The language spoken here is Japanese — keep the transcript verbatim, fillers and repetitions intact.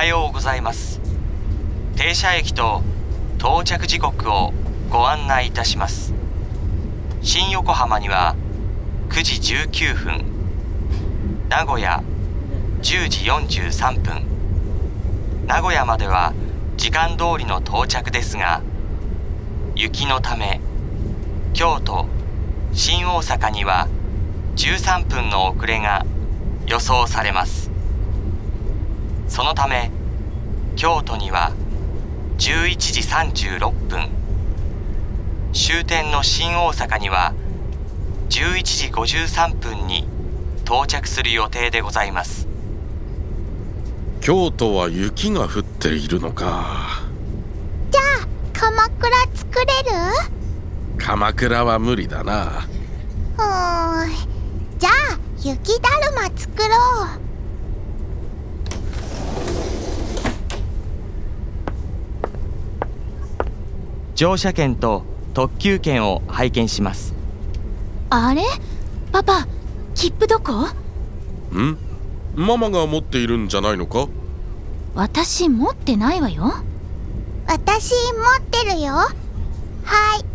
はようございます。停車駅と到着時刻をご案内いたします。新横浜にはくじじゅうきゅうふん、名古屋じゅうじよんじゅうさんぷん、名古屋までは時間通りの到着ですが、雪のため京都、新大阪にはじゅうさんぷんの遅れが予想されます。そのため京都にはじゅういちじさんじゅうろっぷん、終点の新大阪にはじゅういちじごじゅうさんぷんに到着する予定でございます。 京都は雪が降っているのか。 じゃあ鎌倉作れる？ 鎌倉は無理だな。 うーん、じゃあ雪だるま作ろう。 乗車券と特急券を拝見します。 あれ？パパ、切符どこ？ ん？ママが持っているんじゃないのか？ 私持ってないわよ。 私持ってるよ。はい。